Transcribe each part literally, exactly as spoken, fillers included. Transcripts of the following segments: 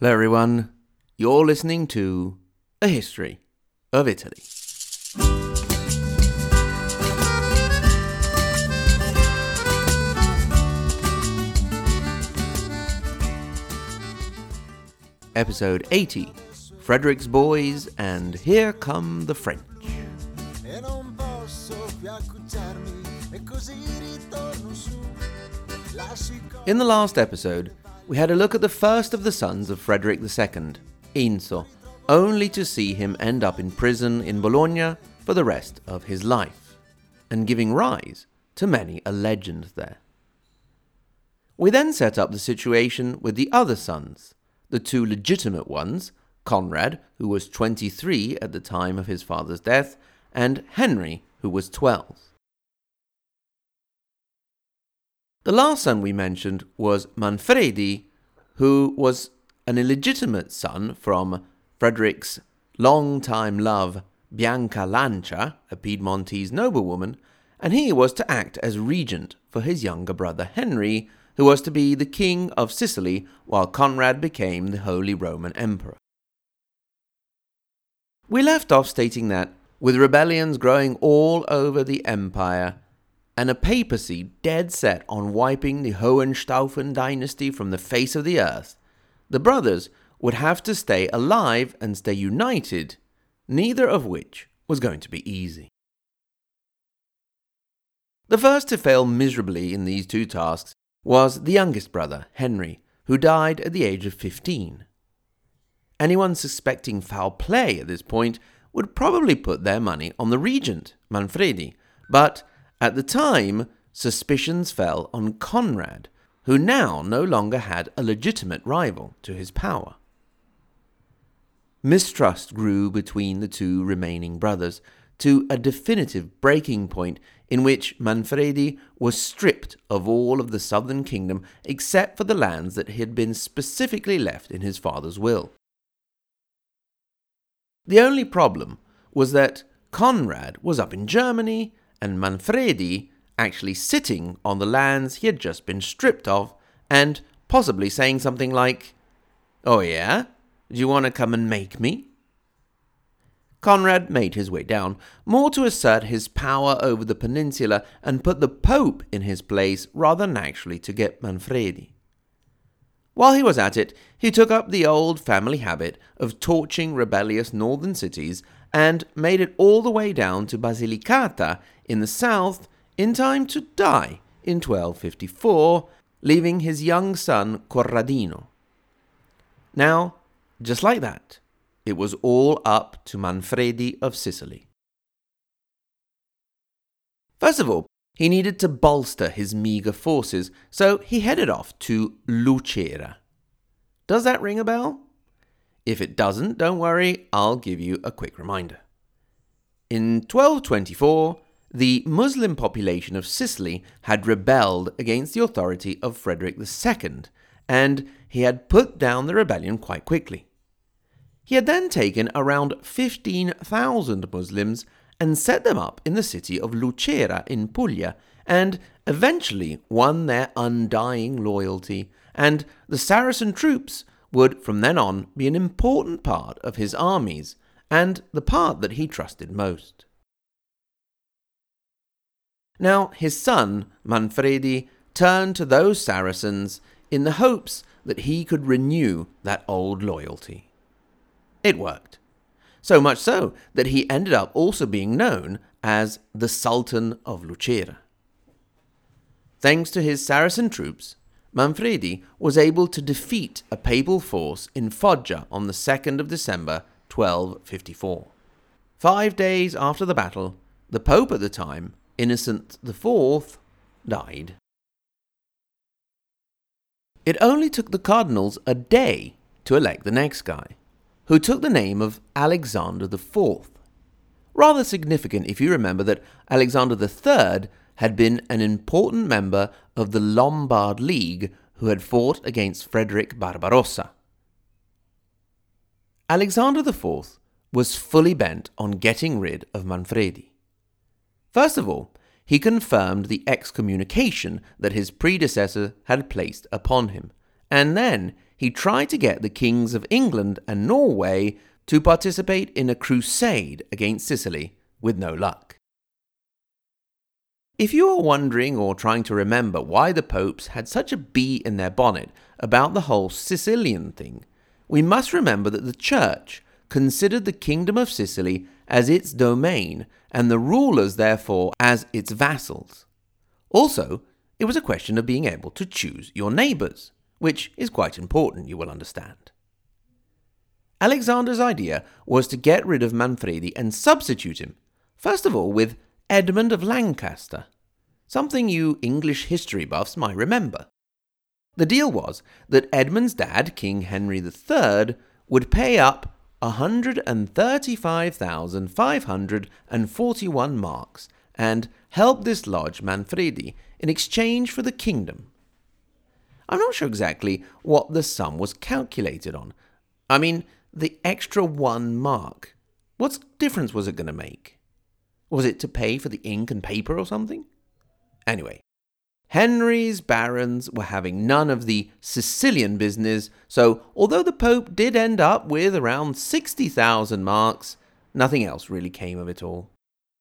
Hello everyone, you're listening to A History of Italy. Episode eighty, Frederick's Boys and Here Come the French. In the last episode, we had a look at the first of the sons of Frederick the Second, Enzo, only to see him end up in prison in Bologna for the rest of his life, and giving rise to many a legend there. We then set up the situation with the other sons, the two legitimate ones, Conrad, who was twenty-three at the time of his father's death, and Henry, who was twelve. The last son we mentioned was Manfredi, who was an illegitimate son from Frederick's long-time love, Bianca Lancia, a Piedmontese noblewoman, and he was to act as regent for his younger brother Henry, who was to be the king of Sicily while Conrad became the Holy Roman Emperor. We left off stating that, with rebellions growing all over the empire, and a papacy dead set on wiping the Hohenstaufen dynasty from the face of the earth, the brothers would have to stay alive and stay united, neither of which was going to be easy. The first to fail miserably in these two tasks was the youngest brother, Henry, who died at the age of fifteen. Anyone suspecting foul play at this point would probably put their money on the regent, Manfredi, but at the time, suspicions fell on Conrad, who now no longer had a legitimate rival to his power. Mistrust grew between the two remaining brothers to a definitive breaking point in which Manfredi was stripped of all of the southern kingdom except for the lands that had been specifically left in his father's will. The only problem was that Conrad was up in Germany and Manfredi actually sitting on the lands he had just been stripped of and possibly saying something like, "Oh yeah? Do you want to come and make me?" Conrad made his way down, more to assert his power over the peninsula and put the Pope in his place rather than actually to get Manfredi. While he was at it, he took up the old family habit of torching rebellious northern cities and made it all the way down to Basilicata in the south in time to die in twelve fifty-four, leaving his young son Corradino. Now, just like that, it was all up to Manfredi of Sicily. First of all, he needed to bolster his meagre forces, so he headed off to Lucera. Does that ring a bell? If it doesn't, don't worry, I'll give you a quick reminder. In twelve twenty-four, the Muslim population of Sicily had rebelled against the authority of Frederick the Second, and he had put down the rebellion quite quickly. He had then taken around fifteen thousand Muslims and set them up in the city of Lucera in Puglia, and eventually won their undying loyalty, and the Saracen troops would from then on be an important part of his armies, and the part that he trusted most. Now his son, Manfredi, turned to those Saracens in the hopes that he could renew that old loyalty. It worked. So much so that he ended up also being known as the Sultan of Lucera. Thanks to his Saracen troops, Manfredi was able to defeat a papal force in Foggia on the second of December, twelve fifty-four. Five days after the battle, the Pope at the time, Innocent the Fourth, died. It only took the cardinals a day to elect the next guy, who took the name of Alexander the Fourth. Rather significant if you remember that Alexander the Third had been an important member of the Lombard League who had fought against Frederick Barbarossa. Alexander the Fourth was fully bent on getting rid of Manfredi. First of all, he confirmed the excommunication that his predecessor had placed upon him, and then he tried to get the kings of England and Norway to participate in a crusade against Sicily, with no luck. If you are wondering or trying to remember why the popes had such a bee in their bonnet about the whole Sicilian thing, we must remember that the Church considered the Kingdom of Sicily as its domain and the rulers therefore as its vassals. Also, it was a question of being able to choose your neighbours, which is quite important, you will understand. Alexander's idea was to get rid of Manfredi and substitute him, first of all with Edmund of Lancaster, something you English history buffs might remember. The deal was that Edmund's dad, King Henry the Third, would pay up one hundred thirty-five thousand five hundred forty-one marks and help dislodge Manfredi in exchange for the kingdom. I'm not sure exactly what the sum was calculated on. I mean, the extra one mark. What difference was it going to make? Was it to pay for the ink and paper or something? Anyway, Henry's barons were having none of the Sicilian business, so although the Pope did end up with around sixty thousand marks, nothing else really came of it all.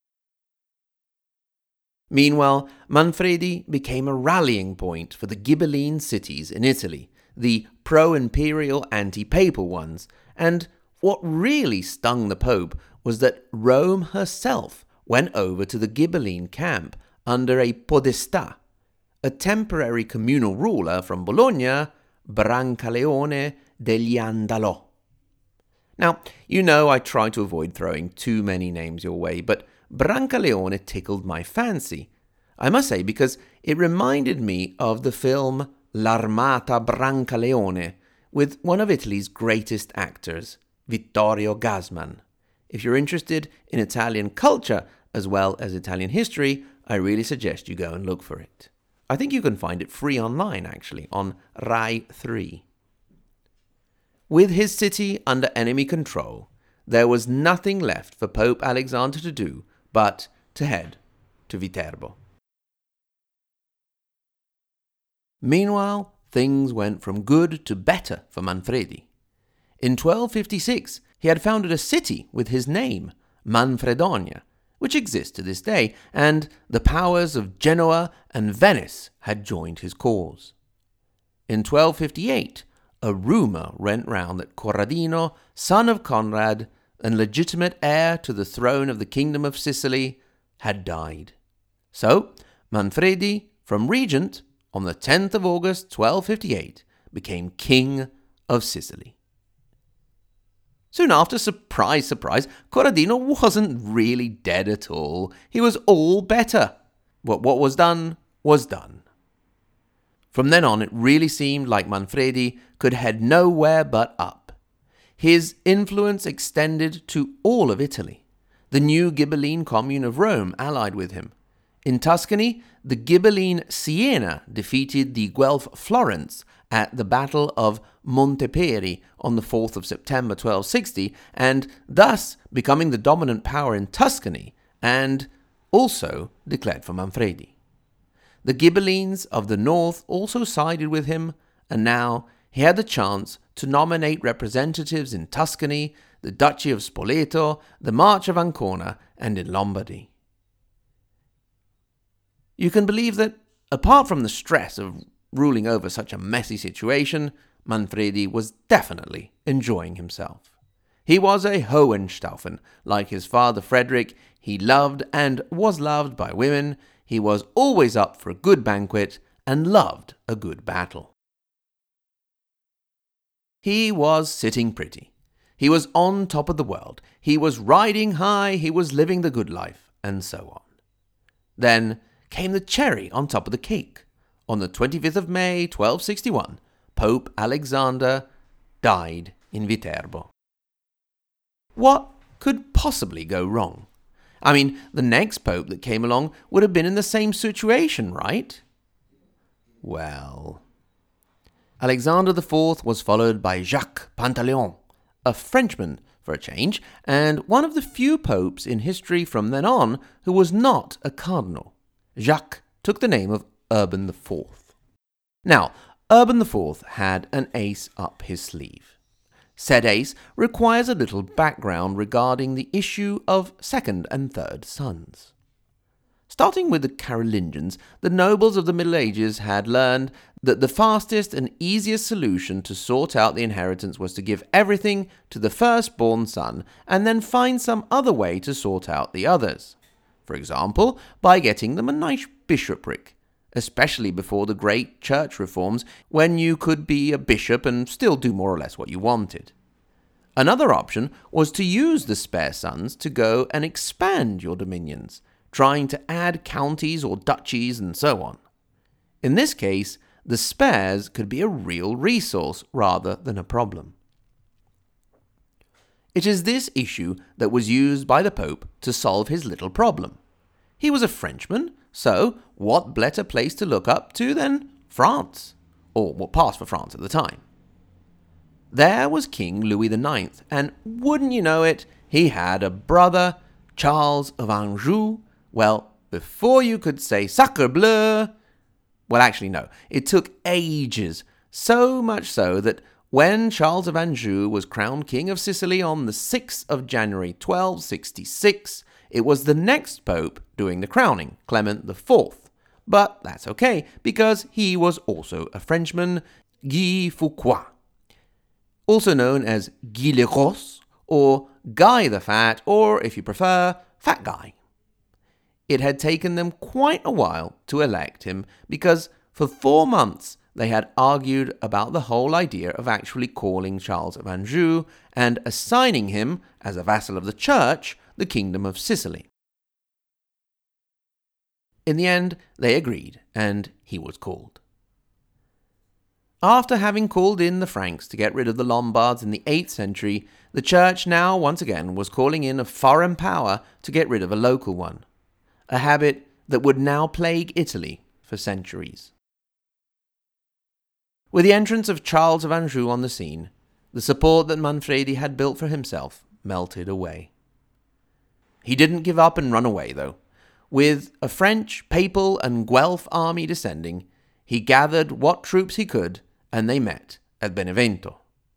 Meanwhile, Manfredi became a rallying point for the Ghibelline cities in Italy, the pro-imperial anti-papal ones, and what really stung the Pope was that Rome herself went over to the Ghibelline camp under a podestà, a temporary communal ruler from Bologna, Brancaleone degli Andalò. Now, you know I try to avoid throwing too many names your way, but Brancaleone tickled my fancy, I must say, because it reminded me of the film L'Armata Brancaleone with one of Italy's greatest actors, Vittorio Gassman. If you're interested in Italian culture as well as Italian history, I really suggest you go and look for it. I think you can find it free online, actually, on Rai three. With his city under enemy control, there was nothing left for Pope Alexander to do but to head to Viterbo. Meanwhile, things went from good to better for Manfredi. In twelve fifty-six, he had founded a city with his name, Manfredonia, which exists to this day, and the powers of Genoa and Venice had joined his cause. In twelve fifty-eight, a rumour went round that Corradino, son of Conrad, and legitimate heir to the throne of the Kingdom of Sicily, had died. So, Manfredi, from regent, on the tenth of August twelve fifty-eight, became King of Sicily. Soon after, surprise, surprise, Corradino wasn't really dead at all. He was all better. But what was done, was done. From then on, it really seemed like Manfredi could head nowhere but up. His influence extended to all of Italy. The new Ghibelline commune of Rome allied with him. In Tuscany, the Ghibelline Siena defeated the Guelph Florence at the Battle of Monteperi on the fourth of September twelve sixty, and thus becoming the dominant power in Tuscany, and also declared for Manfredi. The Ghibellines of the north also sided with him, and now he had the chance to nominate representatives in Tuscany, the Duchy of Spoleto, the March of Ancona, and in Lombardy. You can believe that, apart from the stress of ruling over such a messy situation, Manfredi was definitely enjoying himself. He was a Hohenstaufen. Like his father Frederick, he loved and was loved by women. He was always up for a good banquet and loved a good battle. He was sitting pretty. He was on top of the world. He was riding high. He was living the good life, and so on. Then came the cherry on top of the cake. On the twenty-fifth of May, twelve sixty-one, Pope Alexander died in Viterbo. What could possibly go wrong? I mean, the next pope that came along would have been in the same situation, right? Well, Alexander the Fourth was followed by Jacques Pantaleon, a Frenchman for a change, and one of the few popes in history from then on who was not a cardinal. Jacques took the name of Urban the Fourth. Now, Urban the Fourth had an ace up his sleeve. Said ace requires a little background regarding the issue of second and third sons. Starting with the Carolingians, the nobles of the Middle Ages had learned that the fastest and easiest solution to sort out the inheritance was to give everything to the firstborn son and then find some other way to sort out the others. For example, by getting them a nice bishopric, especially before the great church reforms, when you could be a bishop and still do more or less what you wanted. Another option was to use the spare sons to go and expand your dominions, trying to add counties or duchies and so on. In this case, the spares could be a real resource rather than a problem. It is this issue that was used by the Pope to solve his little problem. He was a Frenchman, so what better place to look up to than France, or what passed for France at the time. There was King Louis the Ninth, and wouldn't you know it, he had a brother, Charles of Anjou. Well, before you could say sacre bleu, well actually no, it took ages, so much so that when Charles of Anjou was crowned King of Sicily on the sixth of January twelve sixty-six, it was the next pope doing the crowning, Clement the Fourth. But that's okay, because he was also a Frenchman, Guy Fouquet, also known as Guy le Gros, or Guy the Fat, or if you prefer, Fat Guy. It had taken them quite a while to elect him, because for four months they had argued about the whole idea of actually calling Charles of Anjou and assigning him, as a vassal of the church, the kingdom of Sicily. In the end, they agreed, and he was called. After having called in the Franks to get rid of the Lombards in the eighth century, the church now once again was calling in a foreign power to get rid of a local one, a habit that would now plague Italy for centuries. With the entrance of Charles of Anjou on the scene, the support that Manfredi had built for himself melted away. He didn't give up and run away, though. With a French, Papal and Guelph army descending, he gathered what troops he could, and they met at Benevento.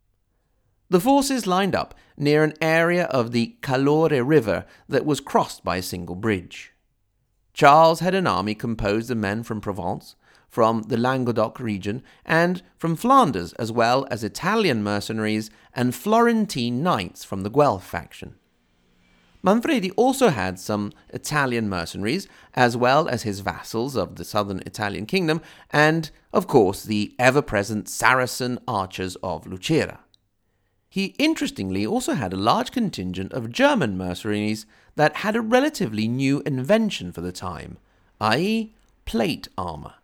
The forces lined up near an area of the Calore River that was crossed by a single bridge. Charles had an army composed of men from Provence, from the Languedoc region, and from Flanders, as well as Italian mercenaries and Florentine knights from the Guelph faction. Manfredi also had some Italian mercenaries, as well as his vassals of the southern Italian kingdom, and, of course, the ever-present Saracen archers of Lucera. He interestingly also had a large contingent of German mercenaries that had a relatively new invention for the time, that is, plate armor.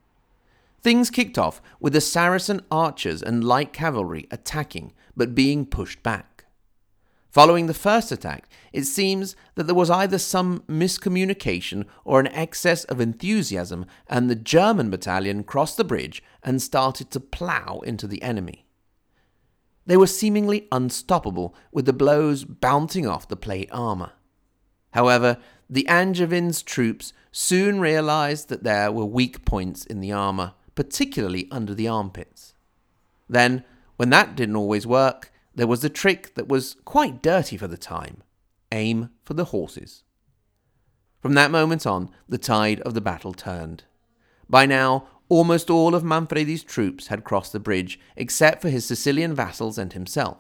Things kicked off with the Saracen archers and light cavalry attacking, but being pushed back. Following the first attack, it seems that there was either some miscommunication or an excess of enthusiasm, and the German battalion crossed the bridge and started to plough into the enemy. They were seemingly unstoppable, with the blows bouncing off the plate armor. However, the Angevins' troops soon realized that there were weak points in the armor, particularly under the armpits. Then, when that didn't always work, there was the trick that was quite dirty for the time: aim for the horses. From that moment on, the tide of the battle turned. By now, almost all of Manfredi's troops had crossed the bridge, except for his Sicilian vassals and himself.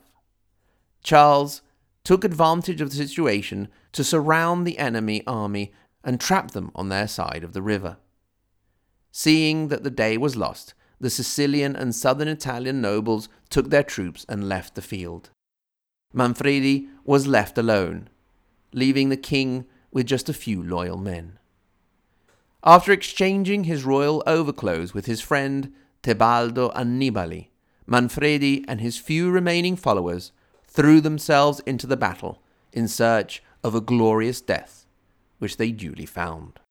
Charles took advantage of the situation to surround the enemy army and trap them on their side of the river. Seeing that the day was lost, the Sicilian and southern Italian nobles took their troops and left the field. Manfredi was left alone, leaving the king with just a few loyal men. After exchanging his royal overclothes with his friend Tebaldo Annibali, Manfredi and his few remaining followers threw themselves into the battle in search of a glorious death, which they duly found.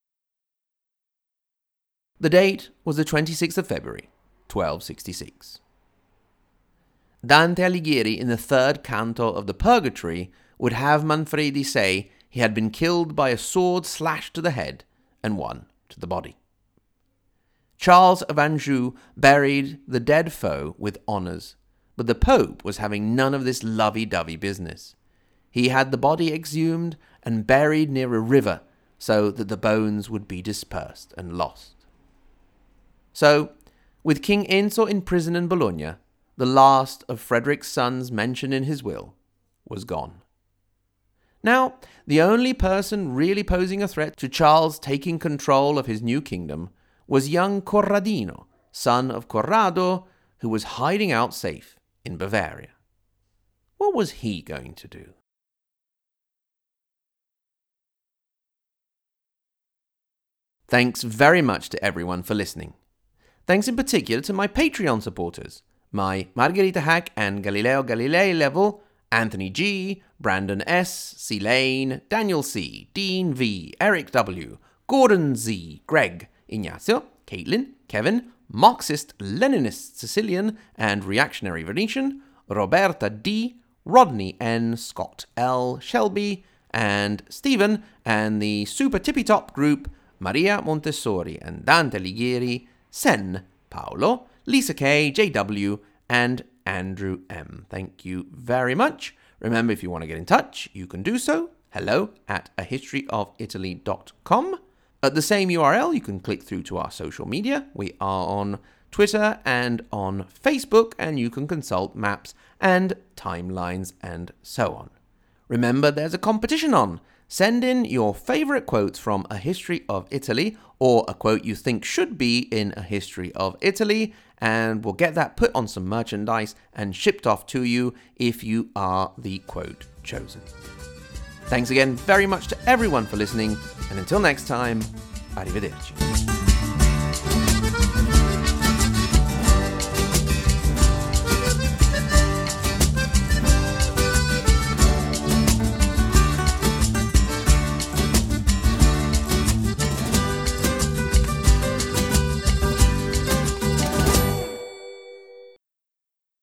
The date was the twenty-sixth of February, twelve sixty-six. Dante Alighieri, in the third canto of the Purgatory, would have Manfredi say he had been killed by a sword slashed to the head and one to the body. Charles of Anjou buried the dead foe with honours, but the Pope was having none of this lovey-dovey business. He had the body exhumed and buried near a river so that the bones would be dispersed and lost. So, with King Enzo in prison in Bologna, the last of Frederick's sons mentioned in his will was gone. Now, the only person really posing a threat to Charles taking control of his new kingdom was young Corradino, son of Corrado, who was hiding out safe in Bavaria. What was he going to do? Thanks very much to everyone for listening. Thanks in particular to my Patreon supporters, my Margherita Hack and Galileo Galilei level, Anthony G, Brandon S, C Lane, Daniel C, Dean V, Eric W, Gordon Z, Greg, Ignacio, Caitlin, Kevin, Marxist, Leninist, Sicilian, and Reactionary Venetian, Roberta D, Rodney N, Scott L, Shelby, and Stephen, and the super tippy top group Maria Montessori and Dante Alighieri, Sen, Paolo, Lisa K, J W, and Andrew M. Thank you very much. Remember, if you want to get in touch, you can do so. Hello at a history of italy dot com. At the same U R L, you can click through to our social media. We are on Twitter and on Facebook, and you can consult maps and timelines and so on. Remember, there's a competition on. Send in your favourite quotes from A History of Italy, or a quote you think should be in A History of Italy, and we'll get that put on some merchandise and shipped off to you if you are the quote chosen. Thanks again very much to everyone for listening, and until next time, arrivederci.